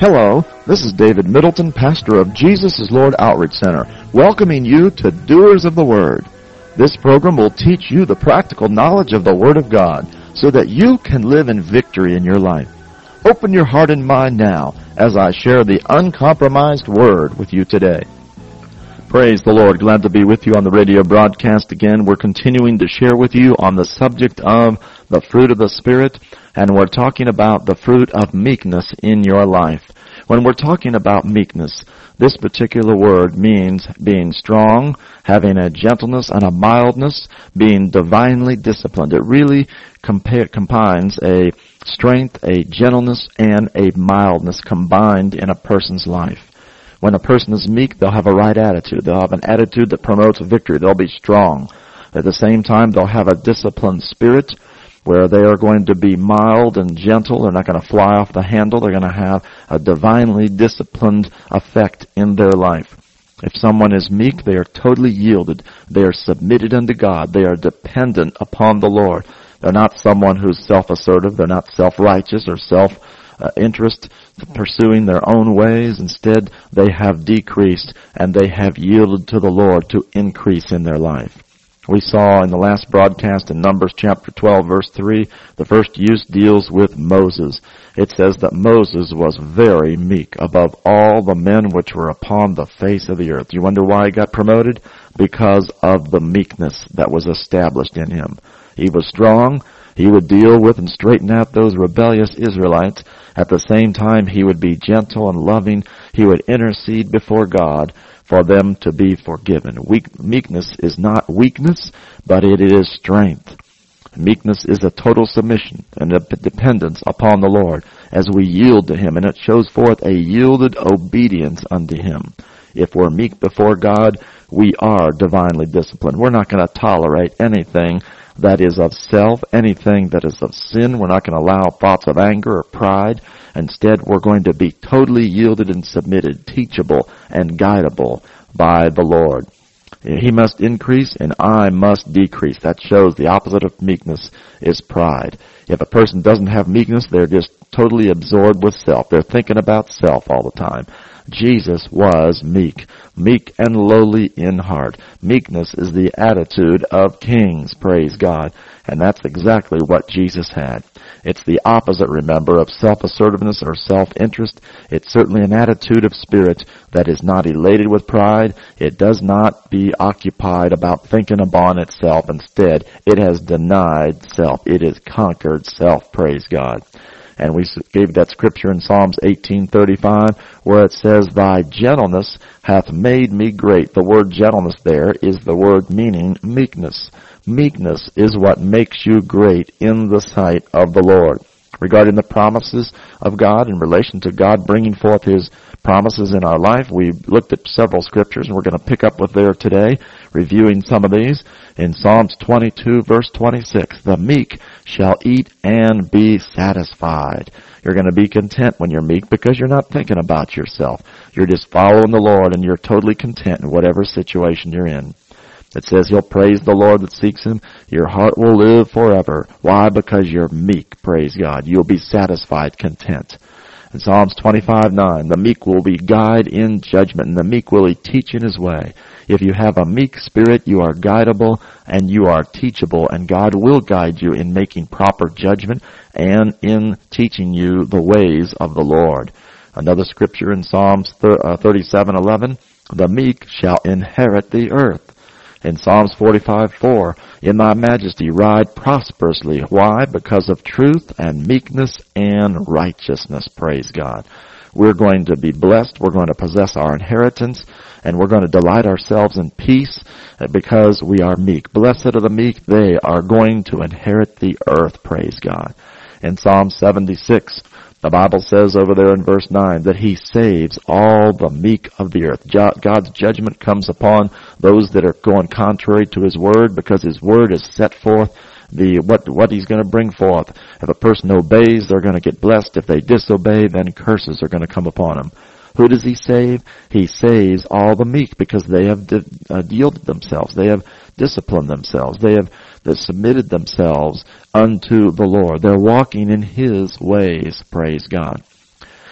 Hello, this is David Middleton, pastor of Jesus is Lord Outreach Center, welcoming you to Doers of the Word. This program will teach you the practical knowledge of the Word of God so that you can live in victory in your life. Open your heart and mind now as I share the uncompromised Word with you today. Praise the Lord. Glad to be with you on the radio broadcast again. We're continuing to share with you on the subject of the fruit of the Spirit, and we're talking about the fruit of meekness in your life. When we're talking about meekness, this particular word means being strong, having a gentleness and a mildness, being divinely disciplined. It really combines a strength, a gentleness, and a mildness combined in a person's life. When a person is meek, they'll have a right attitude. They'll have an attitude that promotes victory. They'll be strong. At the same time, they'll have a disciplined spirit where they are going to be mild and gentle. They're not going to fly off the handle. They're going to have a divinely disciplined effect in their life. If someone is meek, they are totally yielded. They are submitted unto God. They are dependent upon the Lord. They're not someone who's self-assertive. They're not self-righteous or self-interest, pursuing their own ways. Instead, they have decreased and they have yielded to the Lord to increase in their life. We saw in the last broadcast in Numbers chapter 12, verse 3, the first use deals with Moses. It says that Moses was very meek above all the men which were upon the face of the earth. You wonder why he got promoted? Because of the meekness that was established in him. He was strong. He would deal with and straighten out those rebellious Israelites. At the same time, he would be gentle and loving. He would intercede before God for them to be forgiven. Meekness is not weakness, but it is strength. Meekness is a total submission and a dependence upon the Lord as we yield to Him, and it shows forth a yielded obedience unto Him. If we're meek before God, we are divinely disciplined. We're not going to tolerate anything that is of self, anything that is of sin. We're not going to allow thoughts of anger or pride. Instead, we're going to be totally yielded and submitted, teachable and guidable by the Lord. He must increase and I must decrease. That shows the opposite of meekness is pride. If a person doesn't have meekness, they're just totally absorbed with self. They're thinking about self all the time. Jesus was meek and lowly in heart. Meekness is the attitude of kings, praise God. And that's exactly what Jesus had. It's the opposite, remember, of self-assertiveness or self-interest. It's certainly an attitude of spirit that is not elated with pride. It does not be occupied about thinking upon itself. Instead, it has denied self. It has conquered self, praise God. And we gave that scripture in Psalms 18:35 where it says, "Thy gentleness hath made me great." The word gentleness there is the word meaning meekness. Meekness is what makes you great in the sight of the Lord. Regarding the promises of God in relation to God bringing forth His promises in our life, we looked at several scriptures, and we're going to pick up with there today, reviewing some of these. In Psalms 22, verse 26, "The meek shall eat and be satisfied." You're going to be content when you're meek because you're not thinking about yourself. You're just following the Lord, and you're totally content in whatever situation you're in. It says He'll praise the Lord that seeks Him. Your heart will live forever. Why? Because you're meek, praise God. You'll be satisfied, content. In Psalms 25:9, "The meek will be guide in judgment, and the meek will He teach in His way." If you have a meek spirit, you are guidable and you are teachable, and God will guide you in making proper judgment and in teaching you the ways of the Lord. Another scripture in Psalms 37:11, "The meek shall inherit the earth." In Psalms 45:4, "In thy majesty ride prosperously." Why? Because of truth and meekness and righteousness. Praise God. We're going to be blessed. We're going to possess our inheritance. And we're going to delight ourselves in peace because we are meek. Blessed are the meek. They are going to inherit the earth. Praise God. In Psalm 76, the Bible says over there in verse 9 that He saves all the meek of the earth. God's judgment comes upon those that are going contrary to His word because His word is set forth what He's going to bring forth. If a person obeys, they're going to get blessed. If they disobey, then curses are going to come upon them. Who does He save? He saves all the meek because they have yielded themselves. They have disciplined themselves. They have submitted themselves unto the Lord. They're walking in His ways, praise God.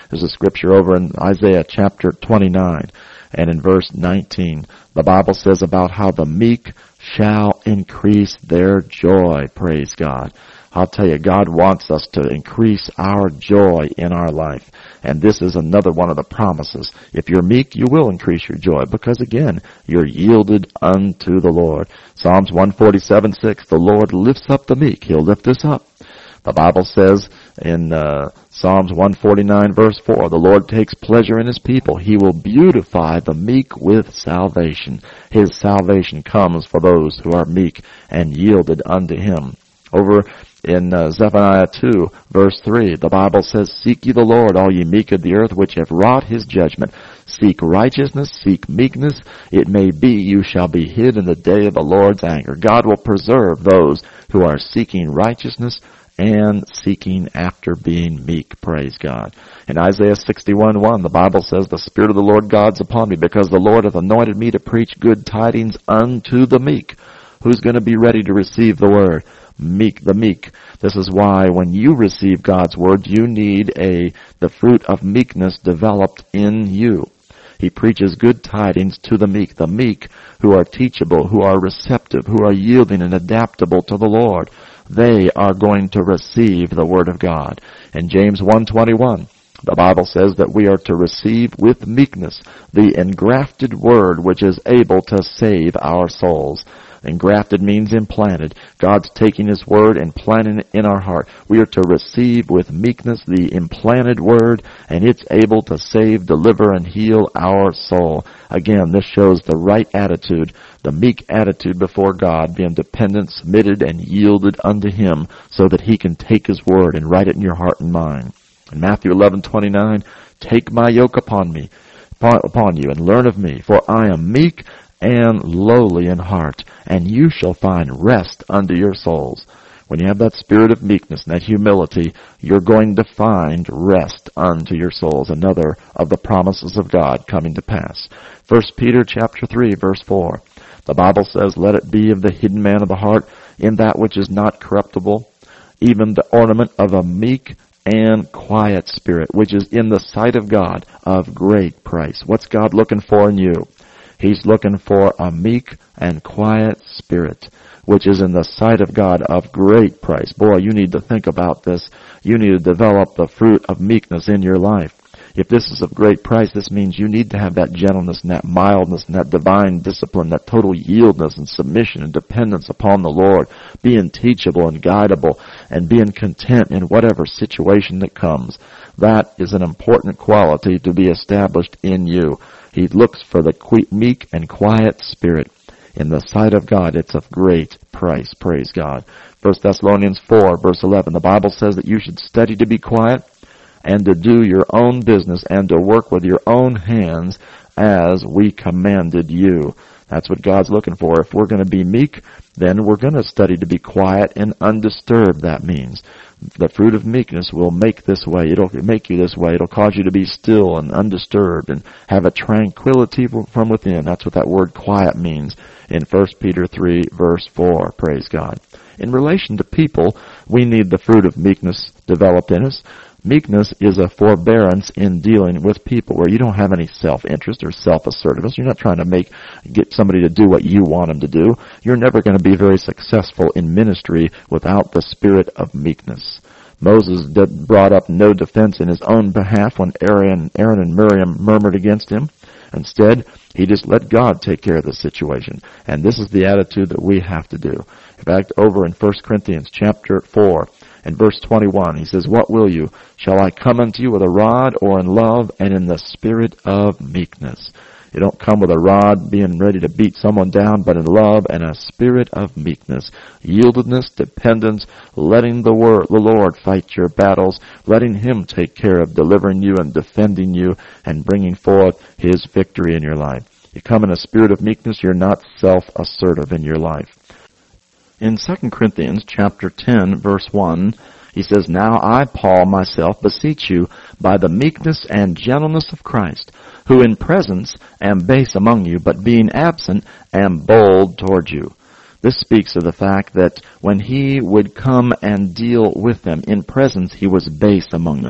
There's a scripture over in Isaiah chapter 29 and in verse 19. The Bible says about how the meek shall increase their joy. Praise God. I'll tell you, God wants us to increase our joy in our life. And this is another one of the promises. If you're meek, you will increase your joy because, again, you're yielded unto the Lord. Psalms 147:6, the Lord lifts up the meek. He'll lift us up. The Bible says in Psalms 149 verse 4, the Lord takes pleasure in His people. He will beautify the meek with salvation. His salvation comes for those who are meek and yielded unto Him. Over in Zephaniah 2 verse 3, the Bible says, seek ye the Lord, all ye meek of the earth, which have wrought His judgment. Seek righteousness, seek meekness. It may be you shall be hid in the day of the Lord's anger. God will preserve those who are seeking righteousness and seeking after being meek. Praise God. In Isaiah 61:1, the Bible says, the Spirit of the Lord God's upon me, because the Lord hath anointed me to preach good tidings unto the meek. Who's going to be ready to receive the word? Meek, the meek. This is why when you receive God's word, you need the fruit of meekness developed in you. He preaches good tidings to the meek who are teachable, who are receptive, who are yielding and adaptable to the Lord. They are going to receive the word of God. In James 1:21, the Bible says that we are to receive with meekness the engrafted word which is able to save our souls. Engrafted means implanted. God's taking His word and planting it in our heart. We are to receive with meekness the implanted word, and it's able to save, deliver, and heal our soul. Again, this shows the right attitude, the meek attitude before God, being dependent, submitted, and yielded unto Him so that He can take His word and write it in your heart and mind. In Matthew 11:29, take my yoke upon you, and learn of me, for I am meek and lowly in heart, and you shall find rest unto your souls. When you have that spirit of meekness and that humility, you're going to find rest unto your souls. Another of the promises of God coming to pass. 1 Peter chapter 3 verse 4. The Bible says, let it be of the hidden man of the heart, in that which is not corruptible, even the ornament of a meek and quiet spirit, which is in the sight of God of great price. What's God looking for in you? He's looking for a meek and quiet spirit, which is in the sight of God of great price. Boy, you need to think about this. You need to develop the fruit of meekness in your life. If this is of great price, this means you need to have that gentleness and that mildness and that divine discipline, that total yieldness and submission and dependence upon the Lord, being teachable and guidable and being content in whatever situation that comes. That is an important quality to be established in you. He looks for the meek and quiet spirit. In the sight of God, it's of great price. Praise God. 1 Thessalonians 4, verse 11, the Bible says that you should study to be quiet and to do your own business and to work with your own hands as we commanded you. That's what God's looking for. If we're going to be meek, then we're going to study to be quiet and undisturbed, that means. The fruit of meekness will make this way. It'll make you this way. It'll cause you to be still and undisturbed and have a tranquility from within. That's what that word quiet means in 1 Peter 3 verse 4. Praise God. In relation to people, we need the fruit of meekness developed in us. Meekness is a forbearance in dealing with people where you don't have any self-interest or self-assertiveness. You're not trying to get somebody to do what you want them to do. You're never going to be very successful in ministry without the spirit of meekness. Moses brought up no defense in his own behalf when Aaron and Miriam murmured against him. Instead, he just let God take care of the situation. And this is the attitude that we have to do. In fact, over in 1 Corinthians chapter 4, in verse 21, he says, what will you? Shall I come unto you with a rod, or in love and in the spirit of meekness? You don't come with a rod being ready to beat someone down, but in love and a spirit of meekness, yieldedness, dependence, letting the Lord fight your battles, letting Him take care of delivering you and defending you and bringing forth His victory in your life. You come in a spirit of meekness, you're not self-assertive in your life. In 2 Corinthians chapter 10, verse 1, he says, now I, Paul, myself, beseech you by the meekness and gentleness of Christ, who in presence am base among you, but being absent am bold toward you. This speaks of the fact that when he would come and deal with them in presence, he was base among them.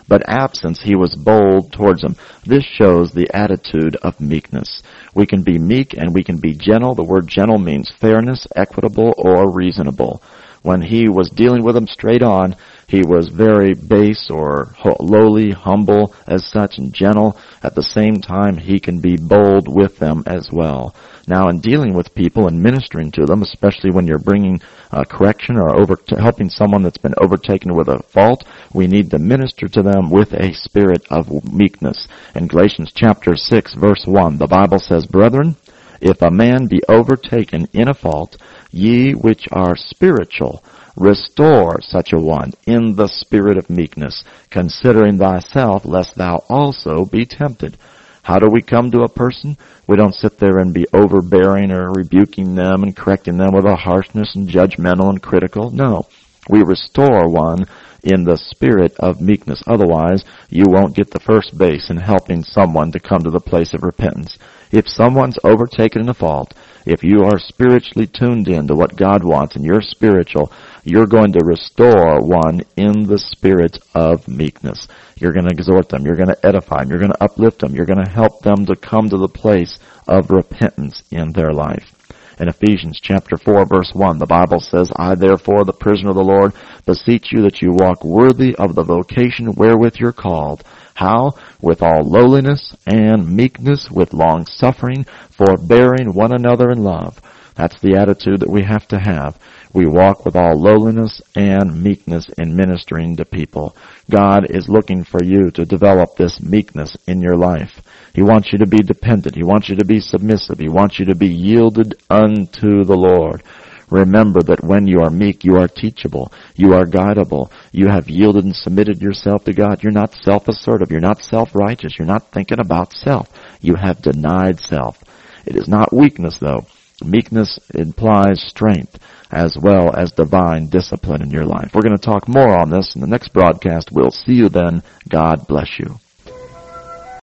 but absence he was bold towards them. This shows the attitude of meekness. We can be meek and we can be gentle. The word gentle means fairness, equitable, or reasonable. When he was dealing with them straight on, he was very base or lowly, humble as such, and gentle. At the same time, he can be bold with them as well. Now, in dealing with people and ministering to them, especially when you're bringing correction or helping someone that's been overtaken with a fault, we need to minister to them with a spirit of meekness. In Galatians chapter 6, verse 1, the Bible says, "Brethren, if a man be overtaken in a fault, ye which are spiritual, restore such a one in the spirit of meekness, considering thyself, lest thou also be tempted." How do we come to a person? We don't sit there and be overbearing or rebuking them and correcting them with a harshness and judgmental and critical. No. We restore one in the spirit of meekness. Otherwise, you won't get the first base in helping someone to come to the place of repentance. If someone's overtaken in a fault, if you are spiritually tuned in to what God wants and you're spiritual, you're going to restore one in the spirit of meekness. You're going to exhort them. You're going to edify them. You're going to uplift them. You're going to help them to come to the place of repentance in their life. In Ephesians chapter 4, verse 1, the Bible says, "I therefore, the prisoner of the Lord, beseech you that you walk worthy of the vocation wherewith you're called." How? With all lowliness and meekness, with long suffering, forbearing one another in love. That's the attitude that we have to have. We walk with all lowliness and meekness in ministering to people. God is looking for you to develop this meekness in your life. He wants you to be dependent. He wants you to be submissive. He wants you to be yielded unto the Lord. Remember that when you are meek, you are teachable. You are guidable. You have yielded and submitted yourself to God. You're not self-assertive. You're not self-righteous. You're not thinking about self. You have denied self. It is not weakness, though. Meekness implies strength as well as divine discipline in your life. We're going to talk more on this in the next broadcast. We'll see you then. God bless you.